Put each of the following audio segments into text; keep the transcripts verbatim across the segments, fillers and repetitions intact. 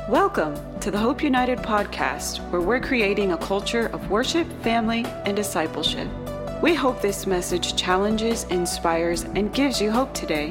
Welcome to the Hope United podcast, where we're creating a culture of worship, family, and discipleship. We hope this message challenges, inspires, and gives you hope today.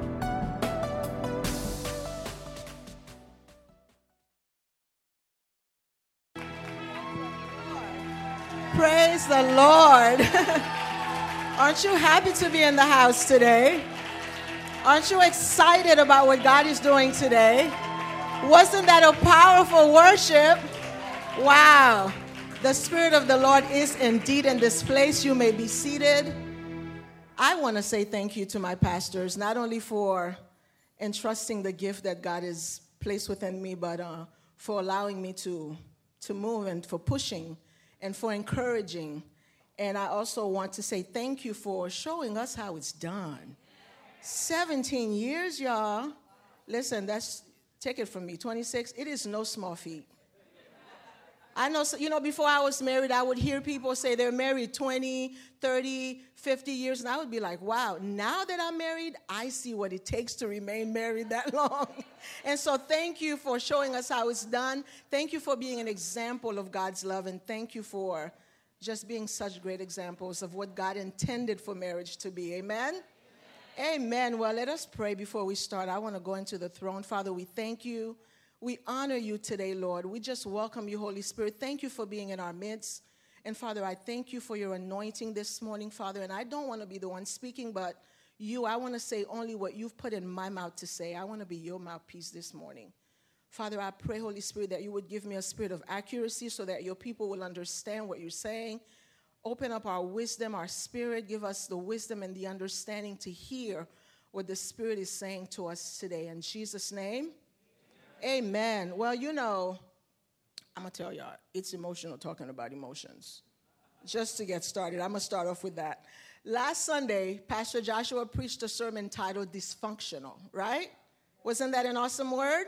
Praise the Lord. Aren't you happy to be in the house today? Aren't you excited about what God is doing today? Wasn't that a powerful worship? Wow. The Spirit of the Lord is indeed in this place. You may be seated. I want to say thank you to my pastors, not only for entrusting the gift that God has placed within me, but uh, for allowing me to, to move and for pushing and for encouraging. And I also want to say thank you for showing us how it's done. seventeen years, y'all. Listen, that's, take it from me, twenty-six, it is no small feat. I know, you know, before I was married, I would hear people say they're married twenty, thirty, fifty years, and I would be like, wow, now that I'm married, I see what it takes to remain married that long. And so thank you for showing us how it's done. Thank you for being an example of God's love, and thank you for just being such great examples of what God intended for marriage to be. Amen? Amen. Well, let us pray before we start. I want to go into the throne. Father, we thank you. We honor you today, Lord. We just welcome you, Holy Spirit. Thank you for being in our midst. And, Father, I thank you for your anointing this morning, Father. And I don't want to be the one speaking, but you, I want to say only what you've put in my mouth to say. I want to be your mouthpiece this morning. Father, I pray, Holy Spirit, that you would give me a spirit of accuracy so that your people will understand what you're saying. Open up our wisdom, our spirit. Give us the wisdom and the understanding to hear what the Spirit is saying to us today. In Jesus' name, amen. Amen. Well, you know, I'm going to tell y'all, it's emotional talking about emotions. Just to get started, I'm going to start off with that. Last Sunday, Pastor Joshua preached a sermon titled Dysfunctional, right? Wasn't that an awesome word?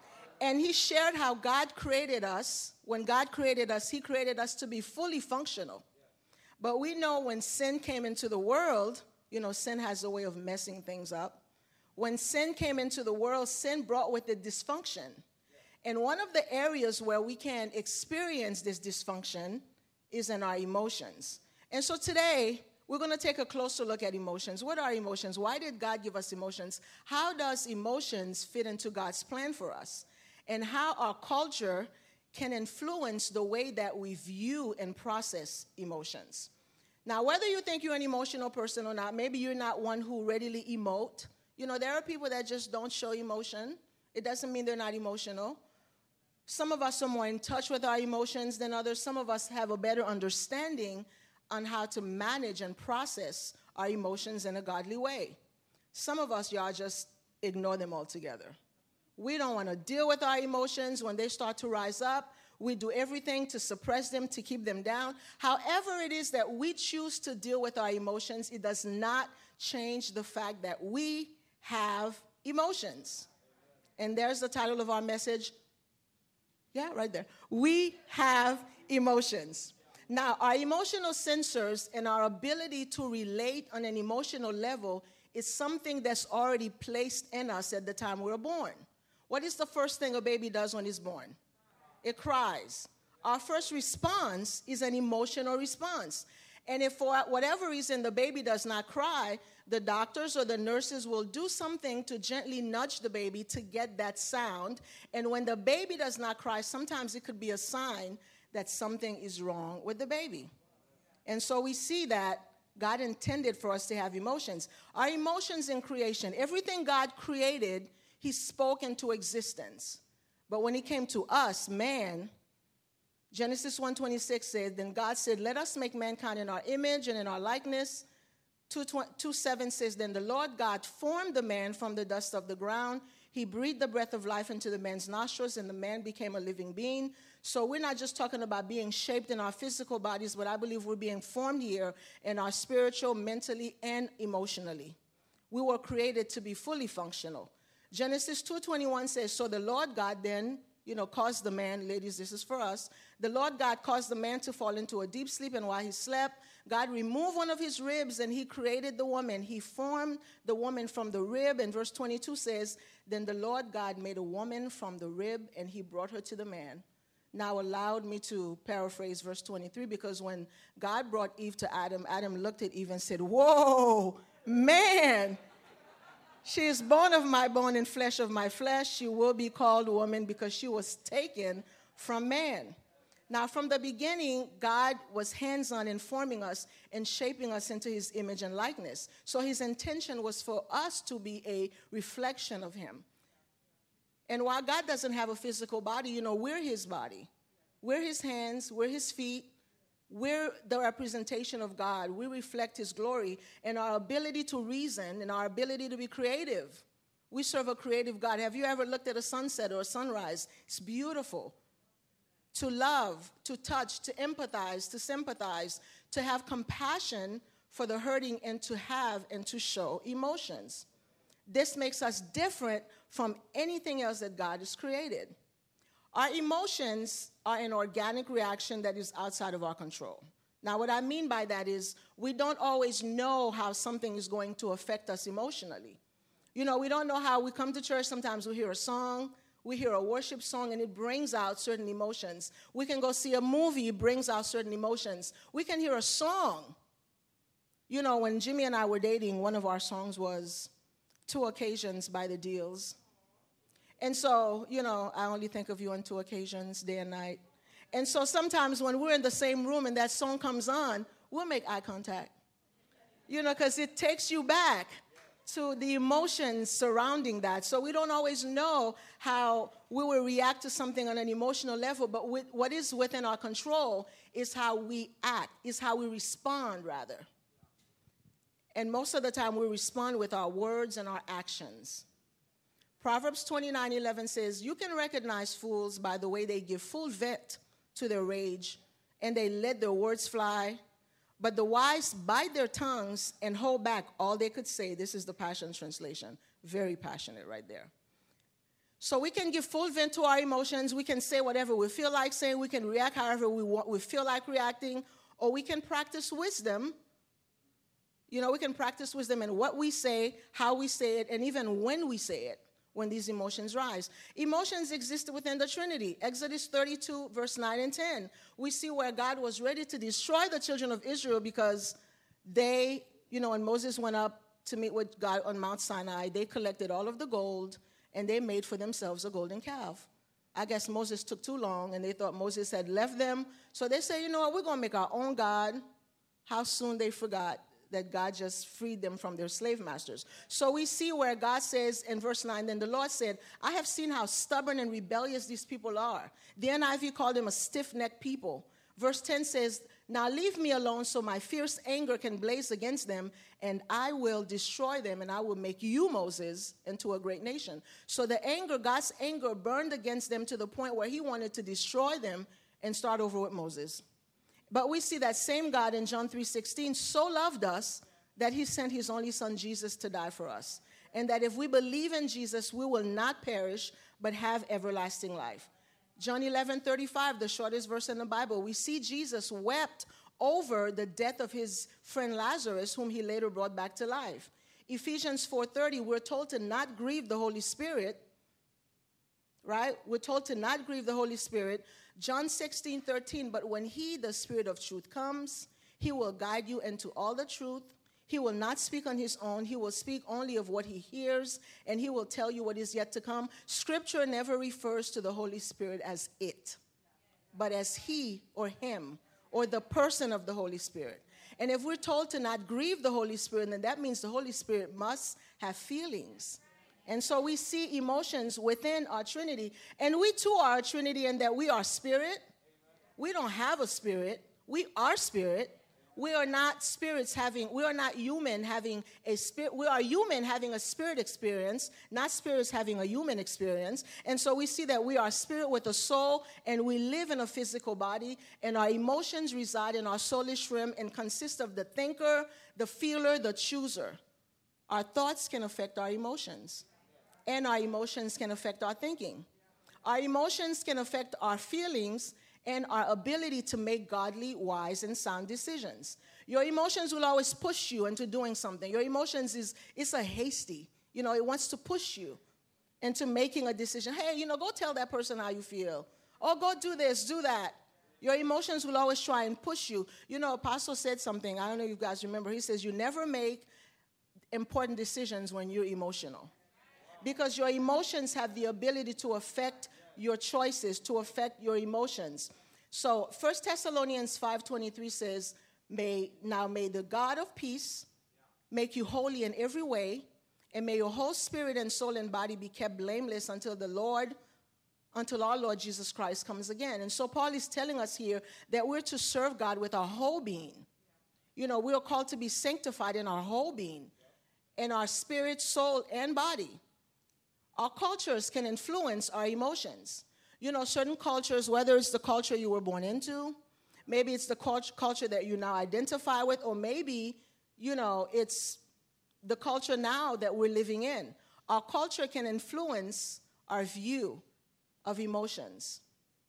And he shared how God created us. When God created us, he created us to be fully functional. But we know when sin came into the world, you know, sin has a way of messing things up. When sin came into the world, sin brought with it dysfunction. And one of the areas where we can experience this dysfunction is in our emotions. And so today, we're going to take a closer look at emotions. What are emotions? Why did God give us emotions? How does emotions fit into God's plan for us? And how our culture can influence the way that we view and process emotions. Now, whether you think you're an emotional person or not, maybe you're not one who readily emote. You know, there are people that just don't show emotion. It doesn't mean they're not emotional. Some of us are more in touch with our emotions than others. Some of us have a better understanding on how to manage and process our emotions in a godly way. Some of us, y'all, just ignore them altogether. We don't want to deal with our emotions when they start to rise up. We do everything to suppress them, to keep them down. However it is that we choose to deal with our emotions, it does not change the fact that we have emotions. And there's the title of our message. Yeah, right there. We have emotions. Now, our emotional sensors and our ability to relate on an emotional level is something that's already placed in us at the time we were born. What is the first thing a baby does when it's born? It cries. Our first response is an emotional response. And if for whatever reason the baby does not cry, the doctors or the nurses will do something to gently nudge the baby to get that sound. And when the baby does not cry, sometimes it could be a sign that something is wrong with the baby. And so we see that God intended for us to have emotions. Our emotions in creation, everything God created, he spoke into existence. But when it came to us, man, Genesis one twenty-six said, then God said, let us make mankind in our image and in our likeness. two seven says, then the Lord God formed the man from the dust of the ground. He breathed the breath of life into the man's nostrils, and the man became a living being. So we're not just talking about being shaped in our physical bodies, but I believe we're being formed here in our spiritual, mentally, and emotionally. We were created to be fully functional. Genesis two twenty-one says, so the Lord God then, you know, caused the man, ladies, this is for us. The Lord God caused the man to fall into a deep sleep, and while he slept, God removed one of his ribs, and he created the woman. He formed the woman from the rib, and verse twenty-two says, then the Lord God made a woman from the rib, and he brought her to the man. Now allowed me to paraphrase verse twenty-three, because when God brought Eve to Adam, Adam looked at Eve and said, whoa, man, she is bone of my bone and flesh of my flesh. She will be called woman because she was taken from man. Now, from the beginning, God was hands-on in forming us and shaping us into his image and likeness. So his intention was for us to be a reflection of him. And while God doesn't have a physical body, you know, we're his body. We're his hands, we're his feet. We're the representation of God. We reflect his glory and our ability to reason and our ability to be creative. We serve a creative God. Have you ever looked at a sunset or a sunrise? It's beautiful. To love, to touch, to empathize, to sympathize, to have compassion for the hurting, and to have and to show emotions. This makes us different from anything else that God has created. Our emotions are an organic reaction that is outside of our control. Now, what I mean by that is we don't always know how something is going to affect us emotionally. You know, we don't know how we come to church. Sometimes we hear a song, we hear a worship song, and it brings out certain emotions. We can go see a movie, it brings out certain emotions. We can hear a song. You know, when Jimmy and I were dating, one of our songs was Two Occasions by the Deals. And so, you know, I only think of you on two occasions, day and night. And so sometimes when we're in the same room and that song comes on, we'll make eye contact. You know, because it takes you back to the emotions surrounding that. So we don't always know how we will react to something on an emotional level, but with, what is within our control is how we act, is how we respond, rather. And most of the time we respond with our words and our actions. Proverbs twenty-nine eleven says, you can recognize fools by the way they give full vent to their rage, and they let their words fly. But the wise bite their tongues and hold back all they could say. This is the Passion Translation. Very passionate right there. So we can give full vent to our emotions. We can say whatever we feel like saying. We can react however we want, we feel like reacting. Or we can practice wisdom. You know, we can practice wisdom in what we say, how we say it, and even when we say it, when these emotions rise. Emotions exist within the Trinity. Exodus thirty-two, verse nine and ten. We see where God was ready to destroy the children of Israel because they, you know, when Moses went up to meet with God on Mount Sinai, they collected all of the gold and they made for themselves a golden calf. I guess Moses took too long and they thought Moses had left them. So they said, you know what, we're going to make our own God. How soon they forgot that God just freed them from their slave masters. So we see where God says in verse nine, then the Lord said, I have seen how stubborn and rebellious these people are. The N I V called them a stiff-necked people. Verse ten says, now leave me alone so my fierce anger can blaze against them, and I will destroy them, and I will make you, Moses, into a great nation. So the anger, God's anger burned against them to the point where he wanted to destroy them and start over with Moses. But we see that same God in John three sixteen so loved us that he sent his only son Jesus to die for us. And that if we believe in Jesus, we will not perish, but have everlasting life. John eleven thirty-five, the shortest verse in the Bible, we see Jesus wept over the death of his friend Lazarus, whom he later brought back to life. Ephesians four thirty, we're told to not grieve the Holy Spirit, right? We're told to not grieve the Holy Spirit. John sixteen thirteen, but when he, the Spirit of truth, comes, he will guide you into all the truth. He will not speak on his own. He will speak only of what he hears, and he will tell you what is yet to come. Scripture never refers to the Holy Spirit as it, but as he or him or the person of the Holy Spirit. And if we're told to not grieve the Holy Spirit, then that means the Holy Spirit must have feelings. And so we see emotions within our Trinity. And we too are a Trinity in that we are spirit. We don't have a spirit. We are spirit. We are not spirits having, we are not human having a spirit. We are human having a spirit experience, not spirits having a human experience. And so we see that we are spirit with a soul, and we live in a physical body, and our emotions reside in our soulish realm and consist of the thinker, the feeler, the chooser. Our thoughts can affect our emotions. And our emotions can affect our thinking. Our emotions can affect our feelings and our ability to make godly, wise, and sound decisions. Your emotions will always push you into doing something. Your emotions is it's a hasty. You know, it wants to push you into making a decision. Hey, you know, go tell that person how you feel. Or go do this, do that. Your emotions will always try and push you. You know, Apostle said something. I don't know if you guys remember. He says, you never make important decisions when you're emotional. Because your emotions have the ability to affect your choices, to affect your emotions. So First Thessalonians five twenty-three says, May now may the God of peace make you holy in every way, and may your whole spirit and soul and body be kept blameless until the Lord, until our Lord Jesus Christ comes again. And so Paul is telling us here that we're to serve God with our whole being. You know, we are called to be sanctified in our whole being, in our spirit, soul, and body. Our cultures can influence our emotions. You know, certain cultures, whether it's the culture you were born into, maybe it's the culture that you now identify with, or maybe, you know, it's the culture now that we're living in. Our culture can influence our view of emotions.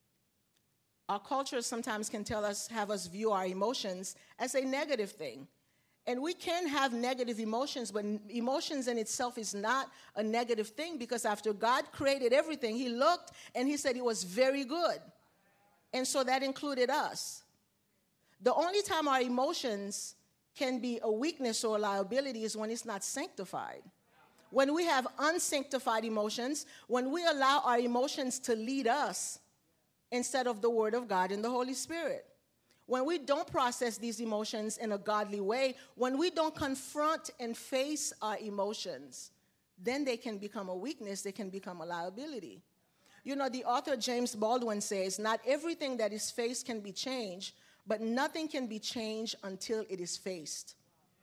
Our culture sometimes can tell us, have us view our emotions as a negative thing. And we can have negative emotions, but emotions in itself is not a negative thing, because after God created everything, he looked and he said it was very good. And so that included us. The only time our emotions can be a weakness or a liability is when it's not sanctified. When we have unsanctified emotions, when we allow our emotions to lead us instead of the Word of God and the Holy Spirit. When we don't process these emotions in a godly way, when we don't confront and face our emotions, then they can become a weakness, they can become a liability. You know, the author James Baldwin says, not everything that is faced can be changed, but nothing can be changed until it is faced.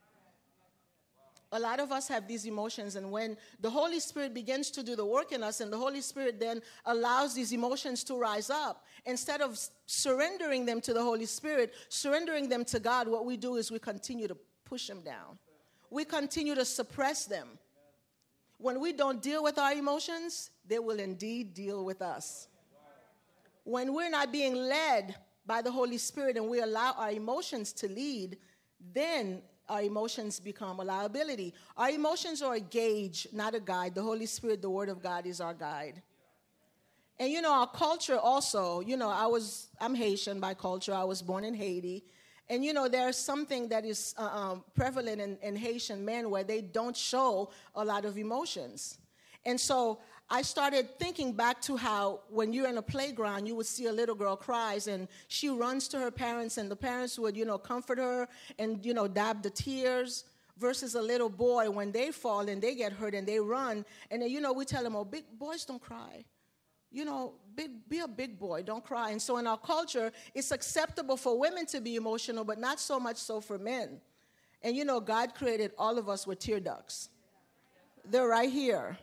A lot of us have these emotions, and when the Holy Spirit begins to do the work in us, and the Holy Spirit then allows these emotions to rise up, instead of surrendering them to the Holy Spirit, surrendering them to God, what we do is we continue to push them down. We continue to suppress them. When we don't deal with our emotions, they will indeed deal with us. When we're not being led by the Holy Spirit and we allow our emotions to lead, then our emotions become a liability. Our emotions are a gauge, not a guide. The Holy Spirit, the Word of God, is our guide. And, you know, our culture also, you know, I was, I'm Haitian by culture. I was born in Haiti. And, you know, there's something that is uh, um, prevalent in, in Haitian men where they don't show a lot of emotions. And so I started thinking back to how when you're in a playground, you would see a little girl cries and she runs to her parents, and the parents would, you know, comfort her and, you know, dab the tears, versus a little boy when they fall and they get hurt and they run. And then, you know, we tell them, oh, big boys don't cry. You know, big, be a big boy, don't cry. And so in our culture, it's acceptable for women to be emotional, but not so much so for men. And, you know, God created all of us with tear ducts. They're right here.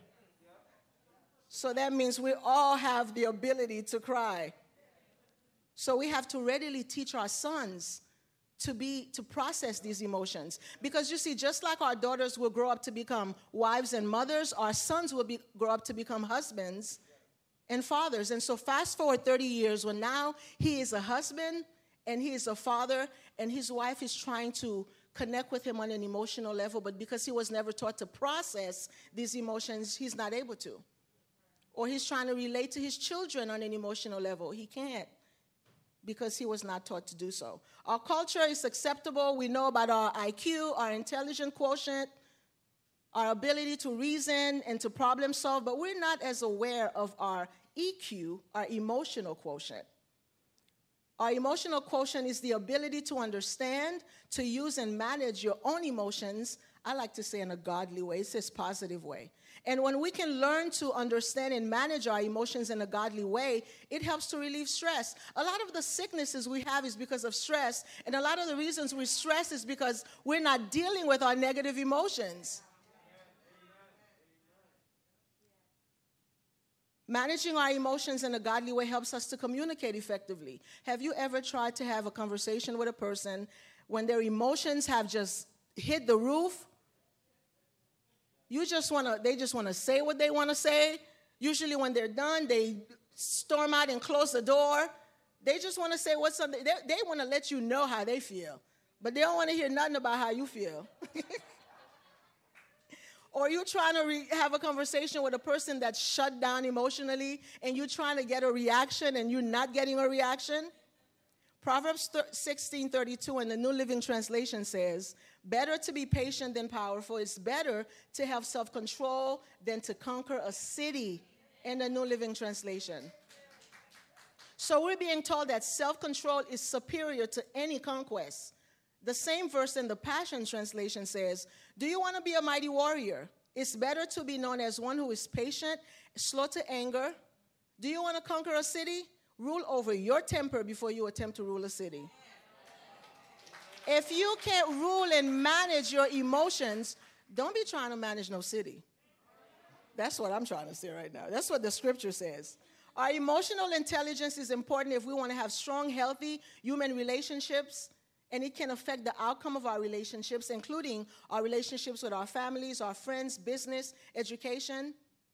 So that means we all have the ability to cry. So we have to readily teach our sons to be to process these emotions. Because you see, just like our daughters will grow up to become wives and mothers, our sons will be, grow up to become husbands and fathers. And so fast forward thirty years, when now he is a husband and he is a father, and his wife is trying to connect with him on an emotional level, but because he was never taught to process these emotions, he's not able to. Or he's trying to relate to his children on an emotional level. He can't, because he was not taught to do so. Our culture is acceptable. We know about our I Q, our intelligence quotient, our ability to reason and to problem solve, but we're not as aware of our E Q, our emotional quotient. Our emotional quotient is the ability to understand, to use and manage your own emotions, I like to say in a godly way. It says positive way. And when we can learn to understand and manage our emotions in a godly way, it helps to relieve stress. A lot of the sicknesses we have is because of stress, and a lot of the reasons we stress is because we're not dealing with our negative emotions. Managing our emotions in a godly way helps us to communicate effectively. Have you ever tried to have a conversation with a person when their emotions have just hit the roof? You just want to, they just want to say what they want to say. Usually when they're done, they storm out and close the door. They just want to say what's something. They, they want to let you know how they feel, but they don't want to hear nothing about how you feel. Or you're trying to re- have a conversation with a person that's shut down emotionally, and you're trying to get a reaction, and you're not getting a reaction. Proverbs sixteen thirty-two in the New Living Translation says, better to be patient than powerful. It's better to have self-control than to conquer a city, in the New Living Translation. So we're being told that self-control is superior to any conquest. The same verse in the Passion Translation says, do you want to be a mighty warrior? It's better to be known as one who is patient, slow to anger. Do you want to conquer a city? Rule over your temper before you attempt to rule a city. If you can't rule and manage your emotions, don't be trying to manage no city. That's what I'm trying to say right now. That's what the scripture says. Our emotional intelligence is important if we want to have strong, healthy human relationships, and it can affect the outcome of our relationships, including our relationships with our families, our friends, business, education.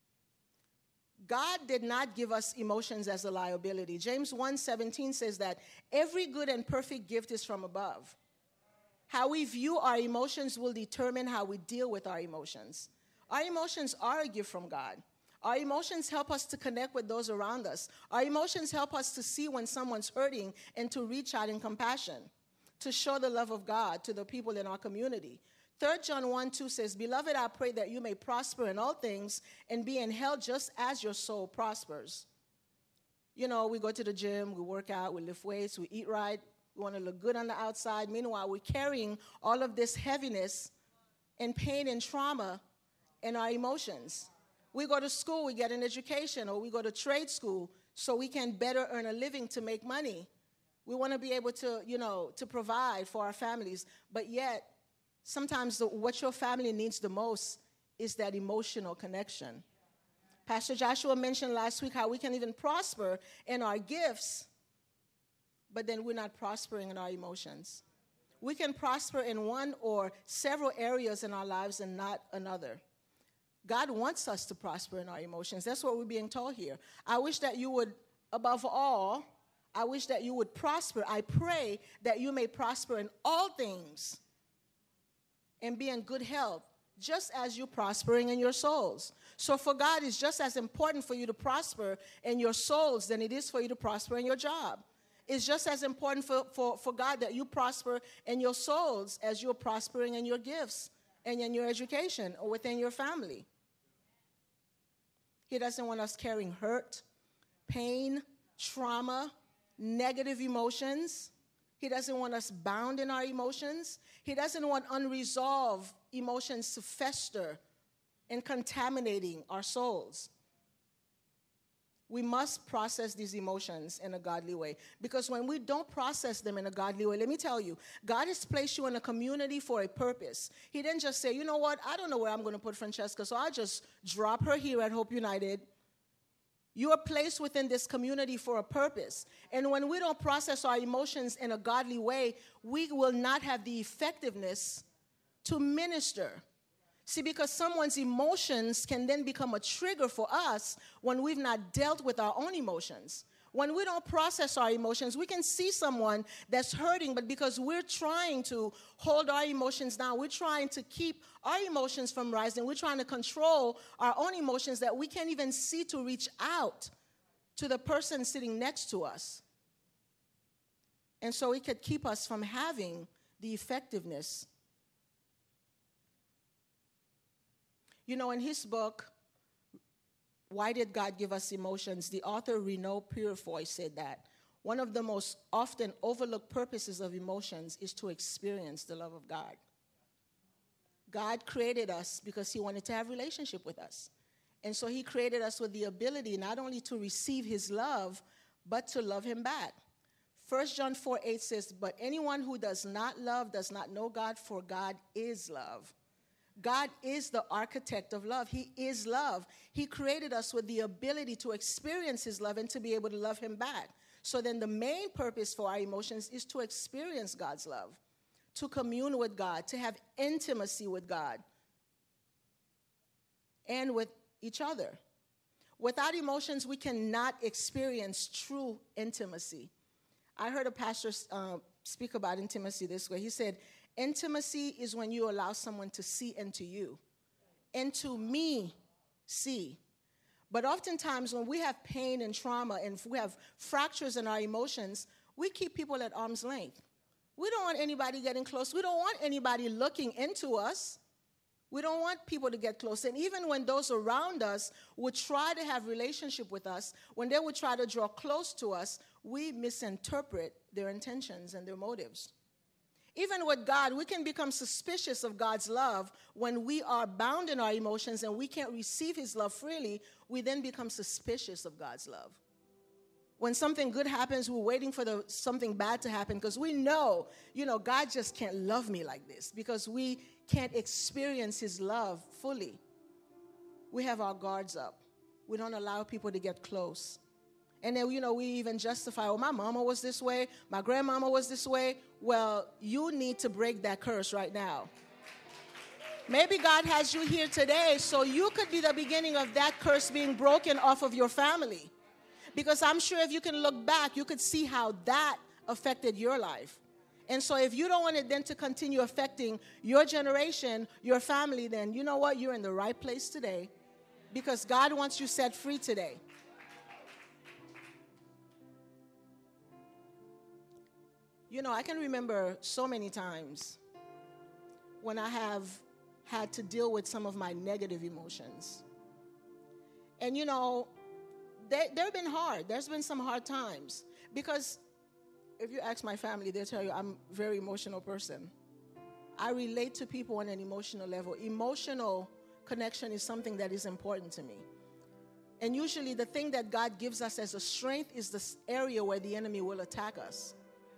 God did not give us emotions as a liability. James one seventeen says that every good and perfect gift is from above. How we view our emotions will determine how we deal with our emotions. Our emotions are a gift from God. Our emotions help us to connect with those around us. Our emotions help us to see when someone's hurting and to reach out in compassion, to show the love of God to the people in our community. Third John one two says, beloved, I pray that you may prosper in all things and be in health just as your soul prospers. You know, we go to the gym, we work out, we lift weights, we eat right, we want to look good on the outside. Meanwhile, we're carrying all of this heaviness and pain and trauma in our emotions. We go to school, we get an education, or we go to trade school so we can better earn a living to make money. We want to be able to, you know, to provide for our families. But yet, sometimes the, what your family needs the most is that emotional connection. Pastor Joshua mentioned last week how we can even prosper in our gifts, but then we're not prospering in our emotions. We can prosper in one or several areas in our lives and not another. God wants us to prosper in our emotions. That's what we're being told here. I wish that you would, above all, I wish that you would prosper. I pray that you may prosper in all things and be in good health, just as you're prospering in your souls. So for God, it's just as important for you to prosper in your souls than it is for you to prosper in your job. It's just as important for, for, for God that you prosper in your souls as you're prospering in your gifts and in your education or within your family. He doesn't want us carrying hurt, pain, trauma, negative emotions. He doesn't want us bound in our emotions. He doesn't want unresolved emotions to fester and contaminating our souls. We must process these emotions in a godly way. Because when we don't process them in a godly way, let me tell you, God has placed you in a community for a purpose. He didn't just say, you know what, I don't know where I'm going to put Francesca, so I'll just drop her here at Hope United. You are placed within this community for a purpose. And when we don't process our emotions in a godly way, we will not have the effectiveness to minister. See, because someone's emotions can then become a trigger for us when we've not dealt with our own emotions. When we don't process our emotions, we can see someone that's hurting, but because we're trying to hold our emotions down, we're trying to keep our emotions from rising, we're trying to control our own emotions that we can't even see to reach out to the person sitting next to us. And so it could keep us from having the effectiveness. You know, in his book, Why Did God Give Us Emotions? The author Renaud Purefoy said that one of the most often overlooked purposes of emotions is to experience the love of God. God created us because he wanted to have a relationship with us. And so he created us with the ability not only to receive his love, but to love him back. First John four eight says, but anyone who does not love does not know God, for God is love. God is the architect of love. He is love. He created us with the ability to experience his love and to be able to love him back. So then the main purpose for our emotions is to experience God's love, to commune with God, to have intimacy with God and with each other. Without emotions, we cannot experience true intimacy. I heard a pastor uh, speak about intimacy this way. He said, intimacy is when you allow someone to see into you. Into me, see. But oftentimes when we have pain and trauma and we have fractures in our emotions, we keep people at arm's length. We don't want anybody getting close. We don't want anybody looking into us. We don't want people to get close. And even when those around us would try to have relationship with us, when they would try to draw close to us, we misinterpret their intentions and their motives. Even with God, we can become suspicious of God's love when we are bound in our emotions and we can't receive his love freely. We then become suspicious of God's love. When something good happens, we're waiting for the, something bad to happen because we know, you know, God just can't love me like this because we can't experience his love fully. We have our guards up. We don't allow people to get close. And then, you know, we even justify, oh, my mama was this way, my grandmama was this way. Well, you need to break that curse right now. Maybe God has you here today so you could be the beginning of that curse being broken off of your family. Because I'm sure if you can look back, you could see how that affected your life. And so if you don't want it then to continue affecting your generation, your family, then you know what? You're in the right place today because God wants you set free today. You know, I can remember so many times when I have had to deal with some of my negative emotions. And, you know, they, they've been hard. There's been some hard times. Because if you ask my family, they'll tell you I'm a very emotional person. I relate to people on an emotional level. Emotional connection is something that is important to me. And usually the thing that God gives us as a strength is the area where the enemy will attack us.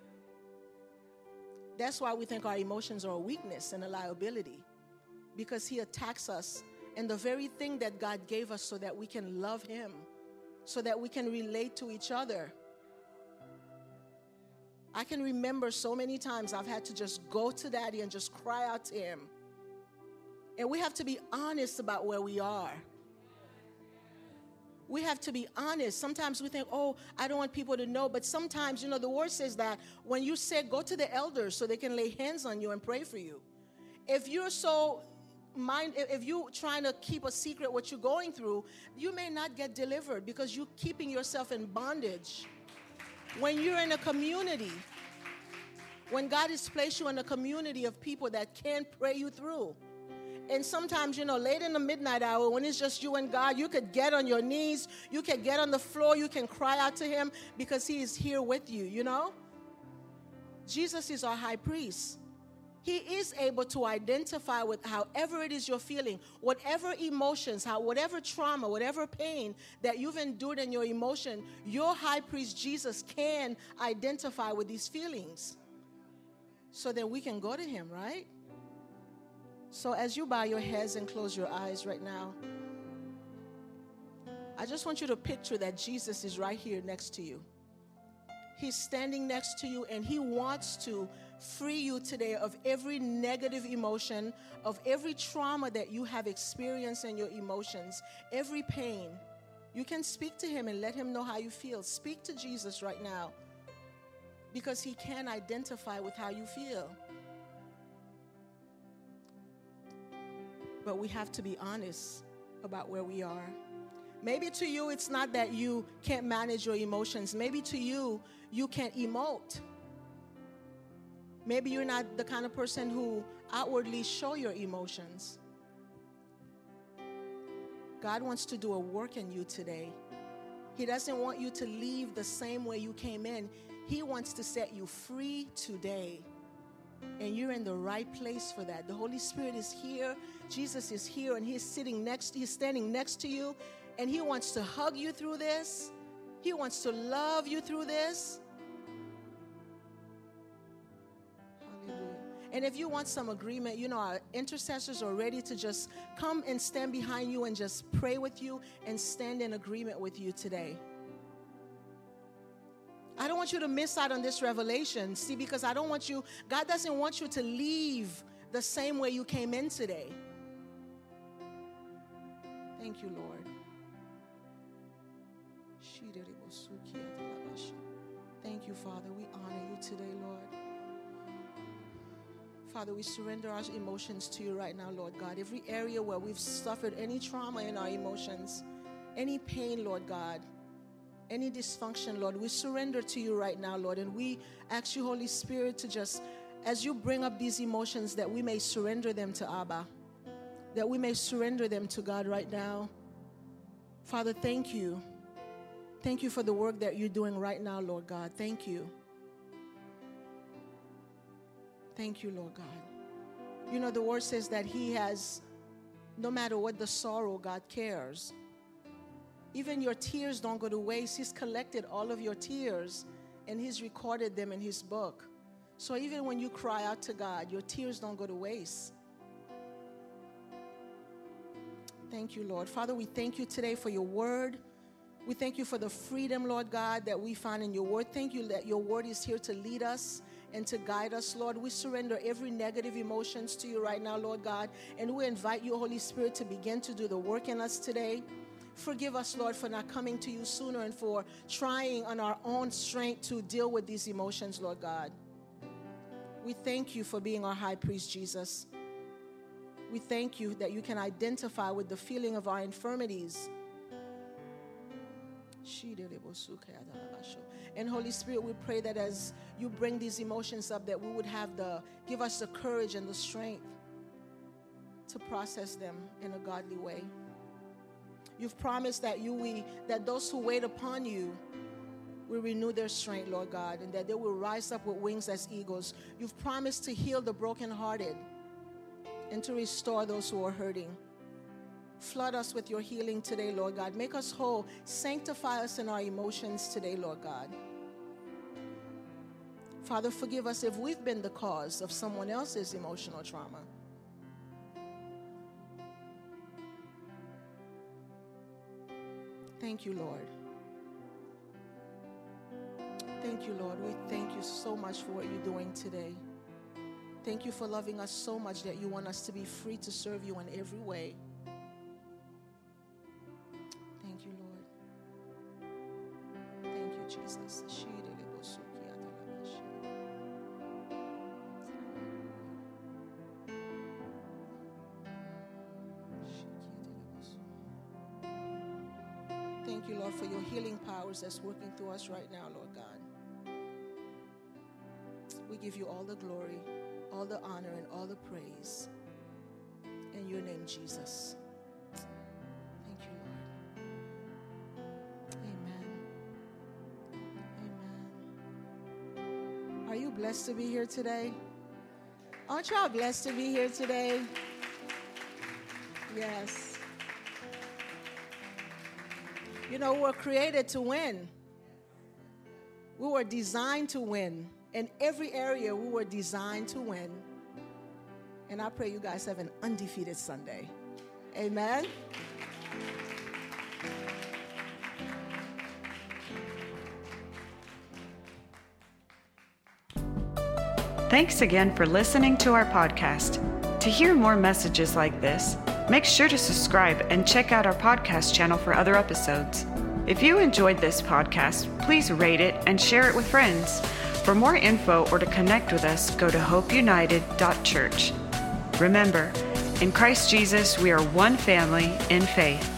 That's why we think our emotions are a weakness and a liability, because he attacks us in the very thing that God gave us so that we can love him, so that we can relate to each other. I can remember so many times I've had to just go to Daddy and just cry out to him. And we have to be honest about where we are. We have to be honest. Sometimes we think, oh, I don't want people to know. But sometimes, you know, the word says that when you say go to the elders so they can lay hands on you and pray for you. If you're so mind, if you're trying to keep a secret what you're going through, you may not get delivered because you're keeping yourself in bondage. When you're in a community, when God has placed you in a community of people that can pray you through. And sometimes, you know, late in the midnight hour, when it's just you and God, you could get on your knees, you can get on the floor, you can cry out to him because he is here with you, you know? Jesus is our high priest. He is able to identify with however it is you're feeling, whatever emotions, how, whatever trauma, whatever pain that you've endured in your emotion, your high priest Jesus can identify with these feelings. So that we can go to him, right? So as you bow your heads and close your eyes right now, I just want you to picture that Jesus is right here next to you. He's standing next to you and he wants to free you today of every negative emotion, of every trauma that you have experienced in your emotions, every pain. You can speak to him and let him know how you feel. Speak to Jesus right now because he can identify with how you feel. But we have to be honest about where we are. Maybe to you, it's not that you can't manage your emotions. Maybe to you, you can't emote. Maybe you're not the kind of person who outwardly show your emotions. God wants to do a work in you today. He doesn't want you to leave the same way you came in. He wants to set you free today. And you're in the right place for that. The Holy Spirit is here. Jesus is here and he's sitting next, he's standing next to you. And he wants to hug you through this. He wants to love you through this. Hallelujah. And if you want some agreement, you know, our intercessors are ready to just come and stand behind you and just pray with you and stand in agreement with you today. I don't want you to miss out on this revelation. See, because I don't want you, God doesn't want you to leave the same way you came in today. Thank you, Lord. Thank you, Father. We honor you today, Lord. Father, we surrender our emotions to you right now, Lord God. Every area where we've suffered any trauma in our emotions, any pain, Lord God, any dysfunction, Lord, we surrender to you right now, Lord. And we ask you, Holy Spirit, to just, as you bring up these emotions, that we may surrender them to Abba, that we may surrender them to God right now. Father, thank you. Thank you for the work that you're doing right now, Lord God. Thank you. Thank you, Lord God. You know, the word says that he has, no matter what the sorrow, God cares. Even your tears don't go to waste. He's collected all of your tears and he's recorded them in his book. So even when you cry out to God, your tears don't go to waste. Thank you, Lord. Father, we thank you today for your word. We thank you for the freedom, Lord God, that we find in your word. Thank you that your word is here to lead us and to guide us, Lord. We surrender every negative emotions to you right now, Lord God, and we invite you, Holy Spirit, to begin to do the work in us today. Forgive us, Lord, for not coming to you sooner and for trying on our own strength to deal with these emotions, Lord God. We thank you for being our high priest, Jesus. We thank you that you can identify with the feeling of our infirmities. And Holy Spirit, we pray that as you bring these emotions up, that we would have the, give us the courage and the strength to process them in a godly way. You've promised that you, we, that those who wait upon you will renew their strength, Lord God, and that they will rise up with wings as eagles. You've promised to heal the brokenhearted and to restore those who are hurting. Flood us with your healing today, Lord God. Make us whole. Sanctify us in our emotions today, Lord God. Father, forgive us if we've been the cause of someone else's emotional trauma. Thank you, Lord. Thank you, Lord. We thank you so much for what you're doing today. Thank you for loving us so much that you want us to be free to serve you in every way. Thank you, Lord. Thank you, Jesus. Thank you, Lord, for your healing powers that's working through us right now, Lord God. We give you all the glory, all the honor, and all the praise. In your name, Jesus. Thank you, Lord. Amen. Amen. Are you blessed to be here today? Aren't y'all blessed to be here today? Yes. You know, we're created to win. We were designed to win. In every area, we were designed to win. And I pray you guys have an undefeated Sunday. Amen. Thanks again for listening to our podcast. To hear more messages like this, make sure to subscribe and check out our podcast channel for other episodes. If you enjoyed this podcast, please rate it and share it with friends. For more info or to connect with us, go to hope united dot church. Remember, in Christ Jesus, we are one family in faith.